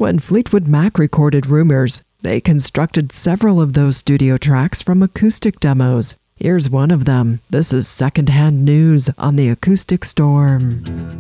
When Fleetwood Mac recorded Rumors, they constructed several of those studio tracks from acoustic demos. Here's one of them. This is Secondhand News on the Acoustic Storm.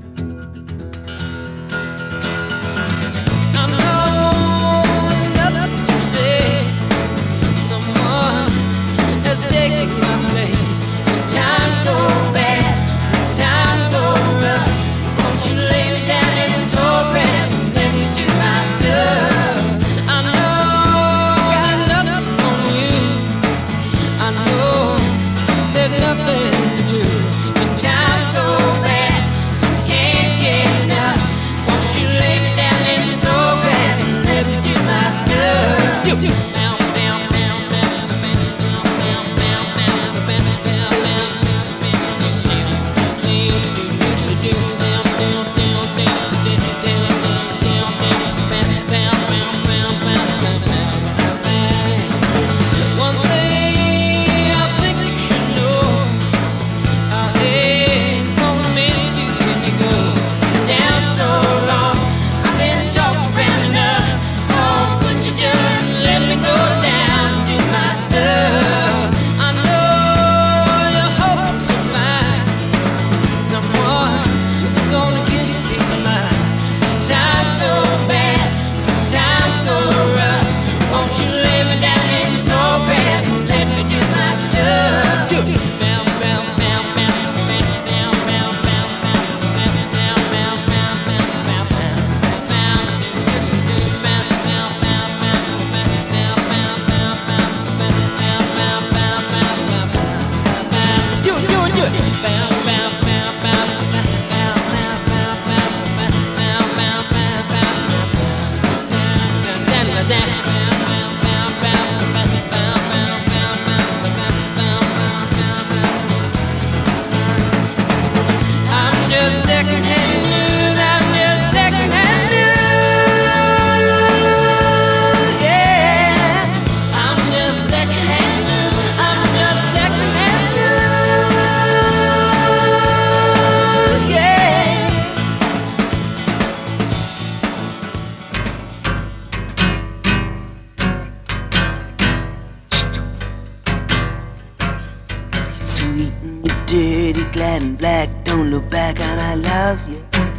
dirty, glad and black, don't look back and I love you.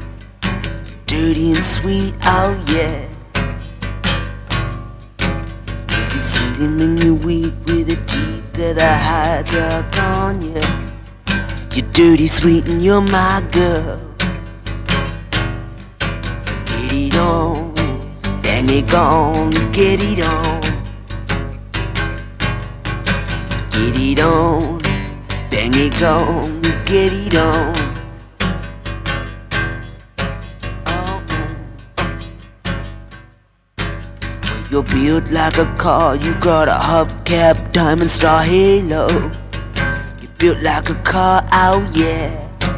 Dirty and sweet, oh yeah. If you slimming you're weak with the teeth that I hide upon you. You're dirty, sweet, and you're my girl. Get it on, bang it gone, get it on. Get it on, bang it gone, get it on. Well, you're built like a car, you got a hubcap, diamond star halo. You're built like a car, oh yeah.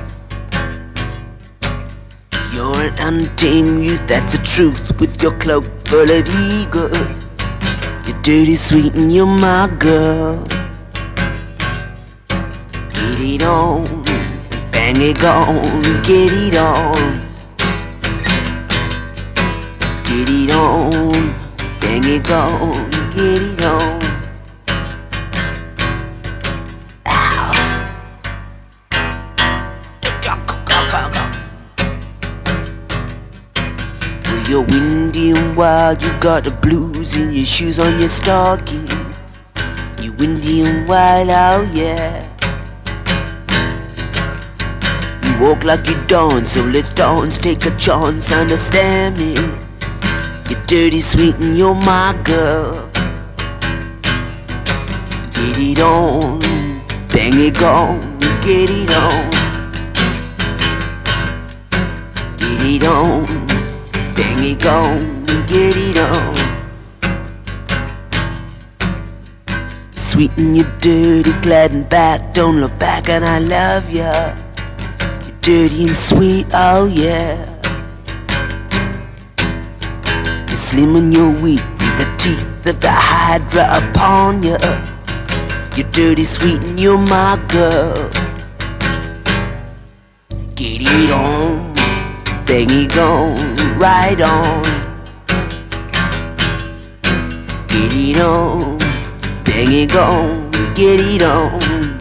You're an untamed youth, that's the truth, with your cloak full of eagles. You're dirty, sweet, and you're my girl. Get it on, bang it gone, get it on. Get it on, bang it gone, get it on. Ow. Well, you're windy and wild, you got the blues in your shoes on your stockings. You're windy and wild, oh yeah. Walk like you dance, so let's dance, take a chance, understand me. You're dirty, sweet, and you're my girl. Get it on, bang it gone, get it on. Get it on, bang it gone, get it on. Sweet and you're dirty, glad and bad, don't look back and I love ya. Dirty and sweet, oh yeah. You're slim and you're weak, with the teeth of the hydra upon you. You're dirty, sweet, and you're my girl. Get it on, bang it gone, right on. Get it on, bang it on, get it on.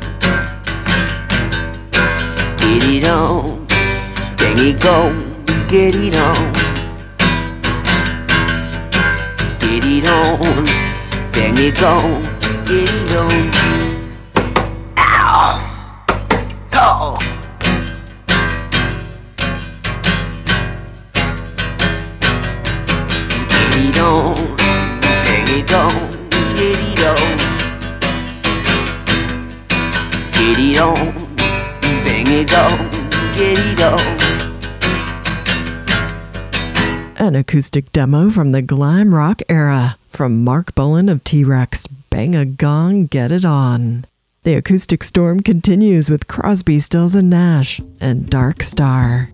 Get it on, bang it on, get it on. Get it on, bang it on, get it on. Ow! Oh! Get it on, bang it on, get it on. Get it on, bang it on, get it on. An acoustic demo from the glam rock era from Mark Bullen of T-Rex, Bang a Gong, Get It On. The acoustic storm continues with Crosby, Stills and Nash and Dark Star.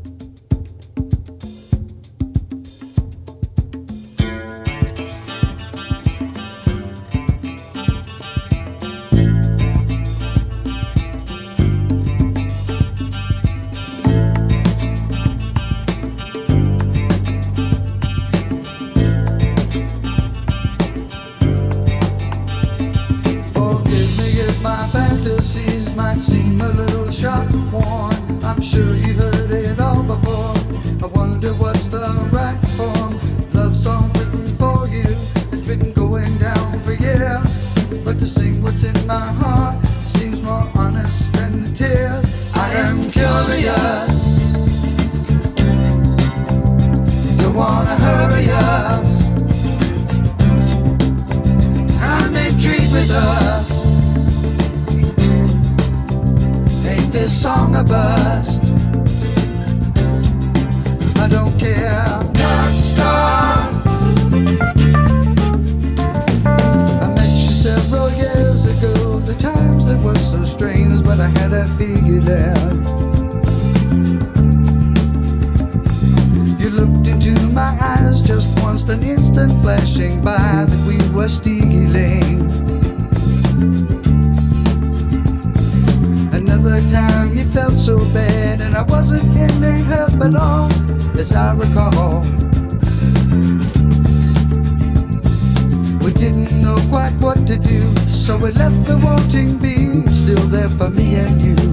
Seem a little sharp and worn. I'm sure you've heard it all before. I wonder what's the right form. Love song written for you. It's been going down for years, but to sing what's in my heart seems more honest than the tears. I am curious. Don't wanna hurry us. And they treat with us. This song a bust. I don't care. Dark Star. I met you several years ago. The times that were so strange, but I had a feeling. You looked into my eyes just once, an instant flashing by that we were stealing. Another time you felt so bad, and I wasn't in any help at all, as I recall. We didn't know quite what to do, so we left the wanting be still there for me and you.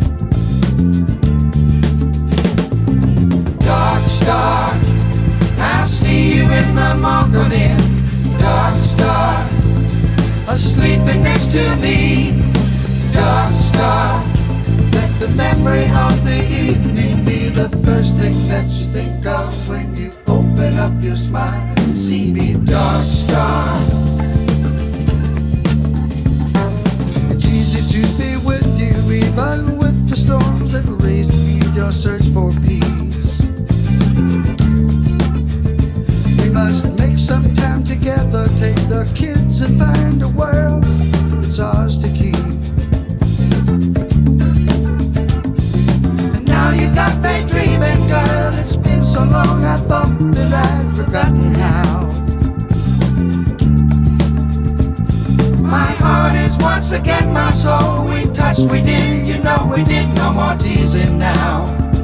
Dark Star, I see you in the morning. Dark Star, sleeping next to me. Dark Star, let the memory of the evening be the first thing that you think of when you open up your smile and see me. Dark Star, it's easy to be with you, even with the storms that raise your search for peace. We must make some time together, take the kids and find a world that's ours to keep. You got me dreaming, girl. It's been so long I thought that I'd forgotten how. My heart is once again my soul. We touched, we did, you know we did. No more teasing now.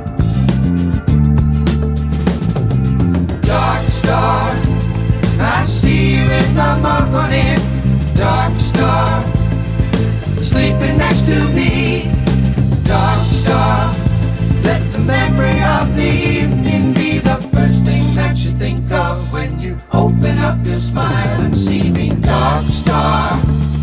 Dark Star, I see you in the morning. Dark Star, sleeping next to me. Dark Star, let the memory of the evening be the first thing that you think of when you open up your smile and see me. Dark Star.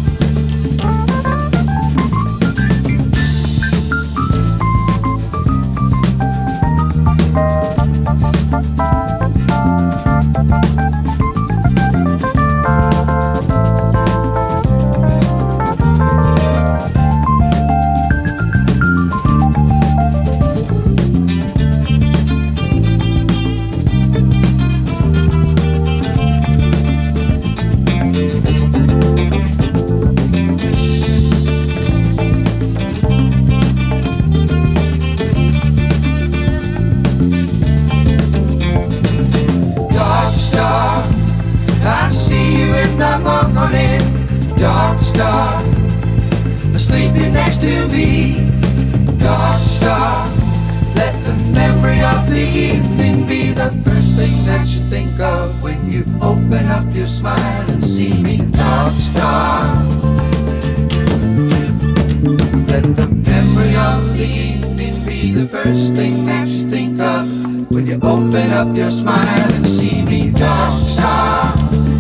Dark Star, sleeping next to me. Dark Star, let the memory of the evening be the first thing that you think of when you you open up your smile and see me, dark star. Let the memory of the evening be the first thing that you think of when you open up your smile and see me, dark star.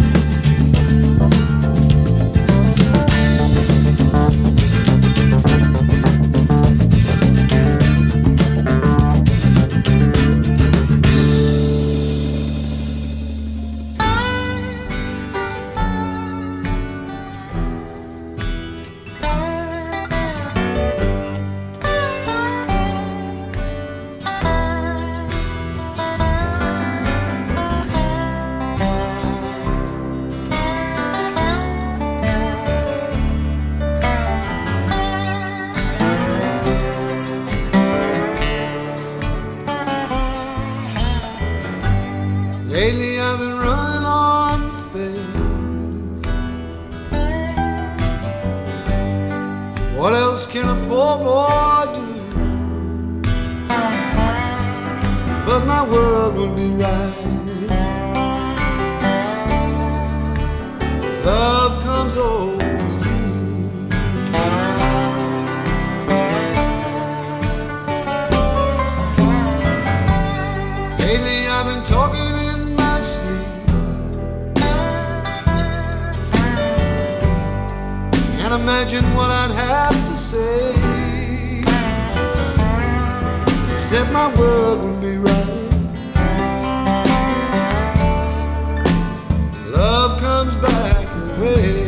Lately I've been running on faith. What else can a poor boy do? But my world would be right. Love comes over me. Lately I've been talking can't imagine what I'd have to say, except my world would be right. Love comes back away.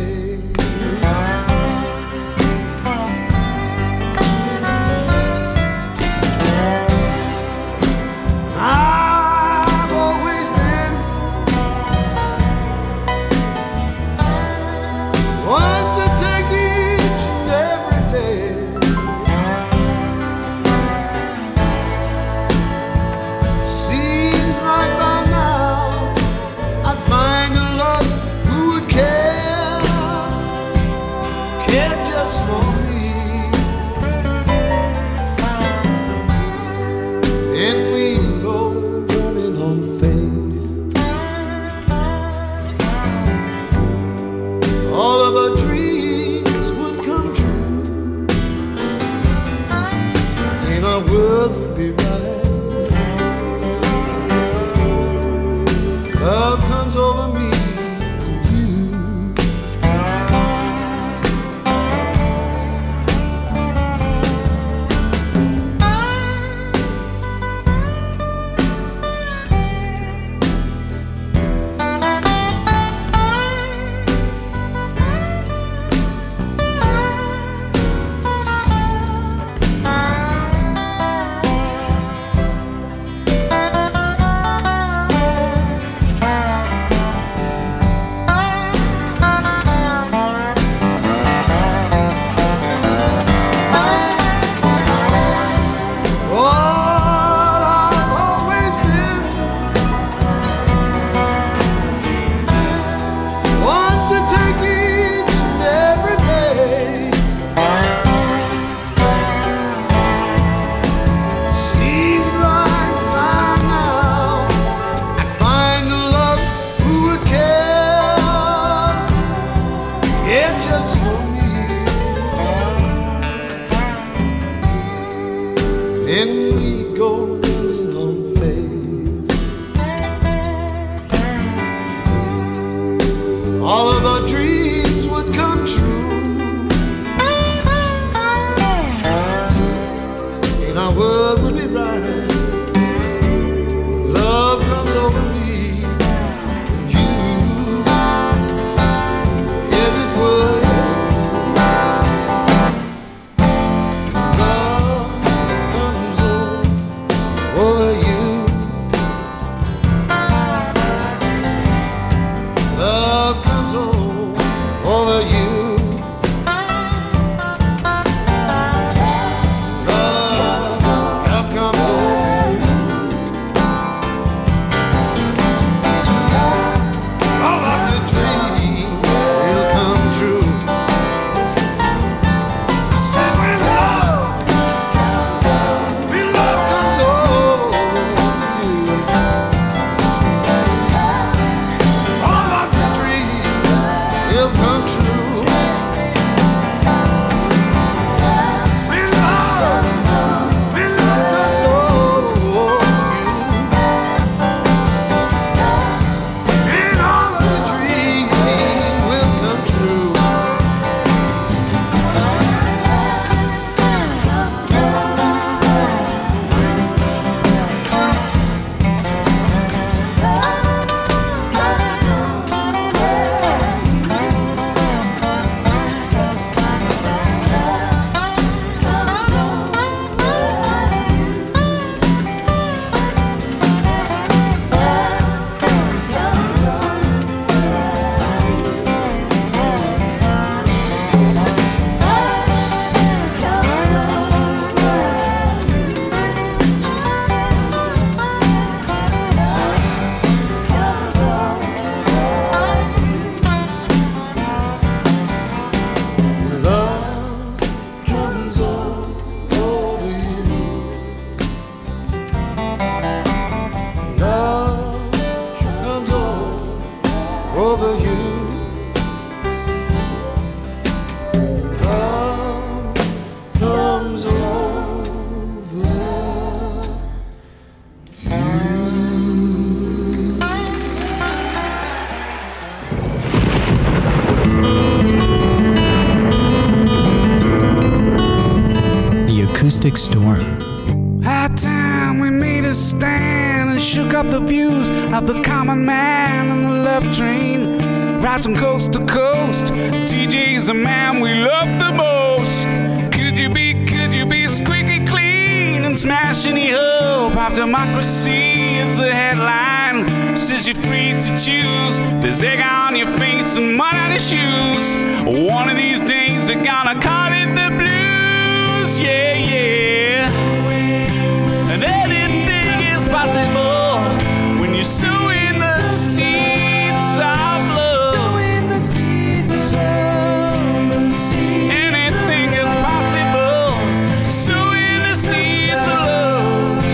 Acoustic Storm. At time we made a stand and shook up the views of the common man and the love train. Rides from coast to coast, TJ's the man we love the most. Could you be squeaky clean and smash any hope? Our democracy is the headline. Says you're free to choose. There's egg on your face and mud on your shoes. One of these days they're gonna call it the blues, yeah, yeah. And anything is possible when you sow in the seeds of love. Sowing the seeds of love. Anything is possible. Sowing the seeds of love.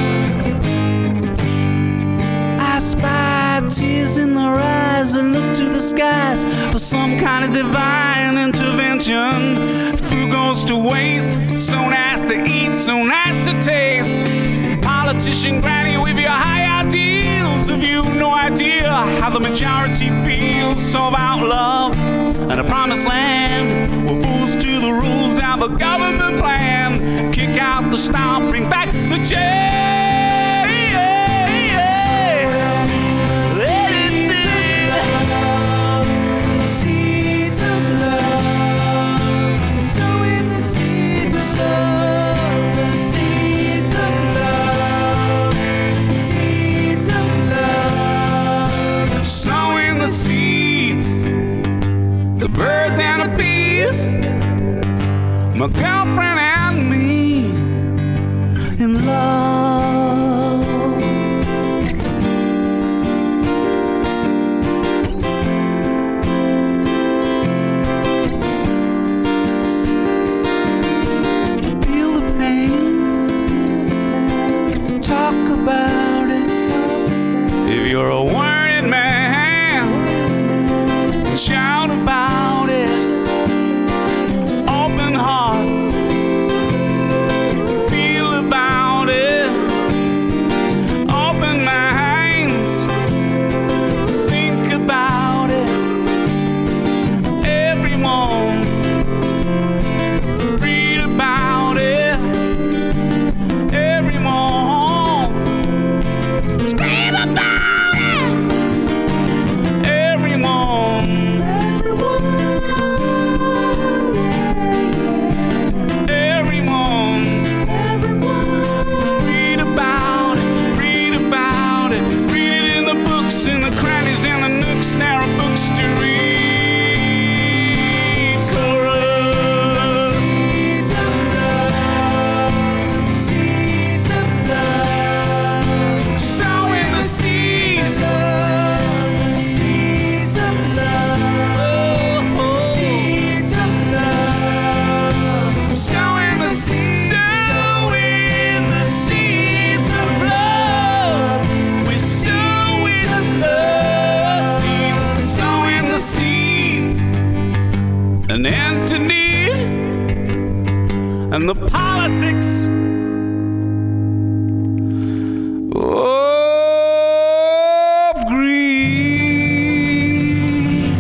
I spy tears in their eyes and look to the skies for some kind of divine intervention. Food goes to waste, so nice to eat, so nice to taste. Politician granny with your high ideals, have you no idea how the majority feels? So about love and a promised land, we're fools to the rules of the government plan. Kick out the stomp, bring back the chair. Birds and the bees, my girlfriend and me in love. Feel the pain, talk about it. If you're a worried man, shout about it. Open hearts, feel about it. Open minds, think about it. Everyone, read about it. Everyone, scream about it. Everyone. In the crannies and the nooks, narrow books to read. Chorus. Seeds of love, seeds of love. Sowing the seeds, seeds of love, seeds of love. Sowing the seeds, sowing the seeds of love. We're seeds, an end to need, and the politics of greed.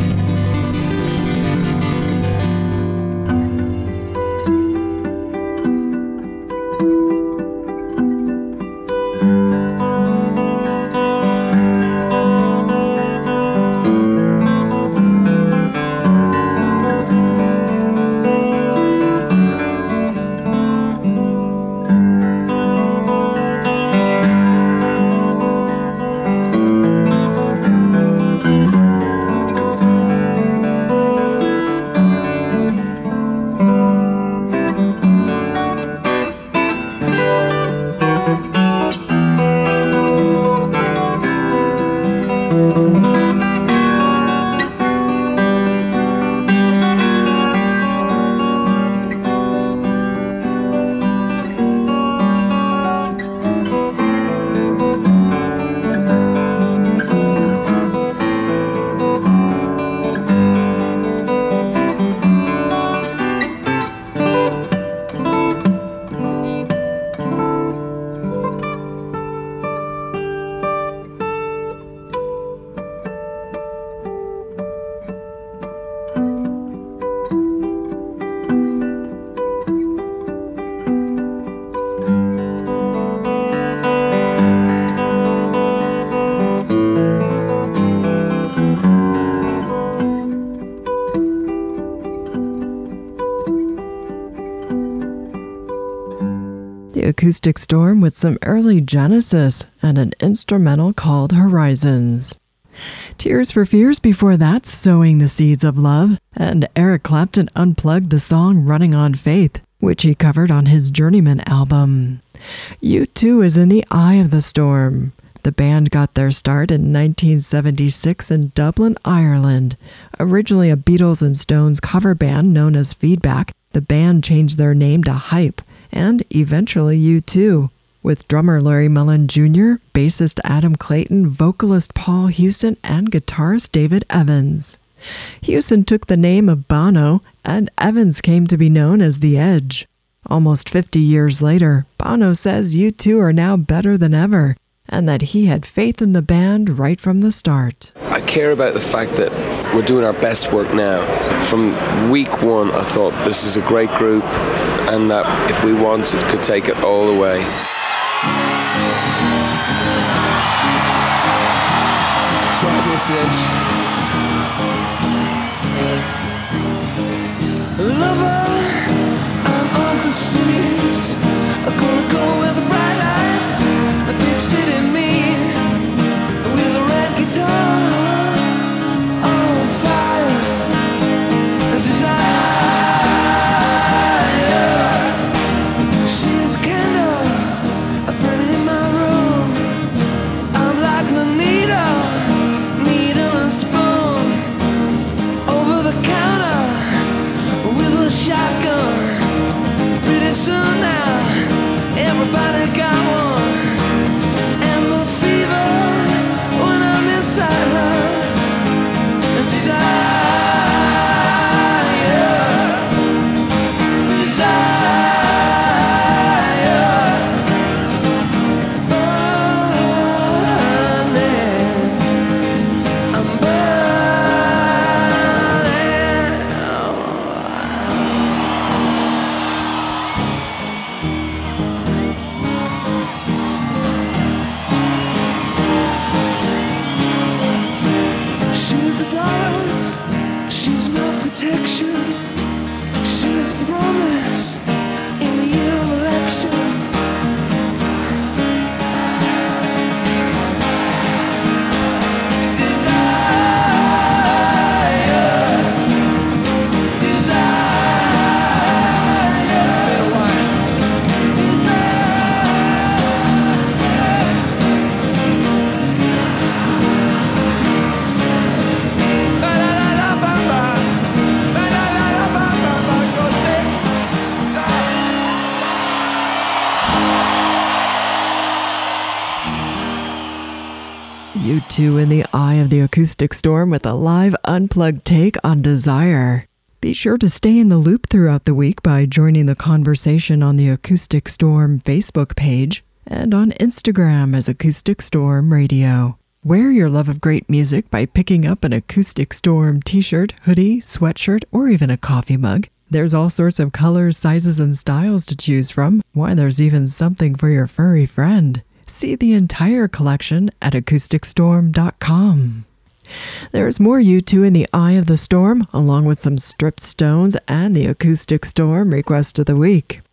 Acoustic Storm with some early Genesis and an instrumental called Horizons. Tears for Fears before that, Sowing the Seeds of Love, and Eric Clapton unplugged the song Running on Faith, which he covered on his Journeyman album. U2 is in the eye of the storm. The band got their start in 1976 in Dublin, Ireland. Originally a Beatles and Stones cover band known as Feedback, the band changed their name to Hype, and eventually U2. With drummer Larry Mullen Jr., bassist Adam Clayton, vocalist Paul Hewson, and guitarist David Evans. Hewson took the name of Bono, and Evans came to be known as The Edge. Almost 50 years later, Bono says U2 are now better than ever, and that he had faith in the band right from the start. I care about the fact that we're doing our best work now. From week one, I thought this is a great group, and that if we wanted, could take it all the way. Try this, Edge. Lover, I'm off the streets. I'm gonna go where the bright lights, a big city me, with a red guitar, on fire, a desire. She's a candle, a burning in my room. I'm like the needle and spoon, over the counter with a shotgun. Pretty soon now, everybody got one. And the fever when I'm inside her, a protection, she's promise in the year of election. U2 in the eye of the acoustic storm with a live unplugged take on Desire. Be sure to stay in the loop throughout the week by joining the conversation on the Acoustic Storm Facebook page and on Instagram as Acoustic Storm Radio. Wear your love of great music by picking up an Acoustic Storm t-shirt, hoodie, sweatshirt, or even a coffee mug. There's all sorts of colors, sizes, and styles to choose from. Why, there's even something for your furry friend. See the entire collection at acousticstorm.com. There's more U2 in the eye of the storm, along with some stripped stones and the Acoustic Storm request of the week.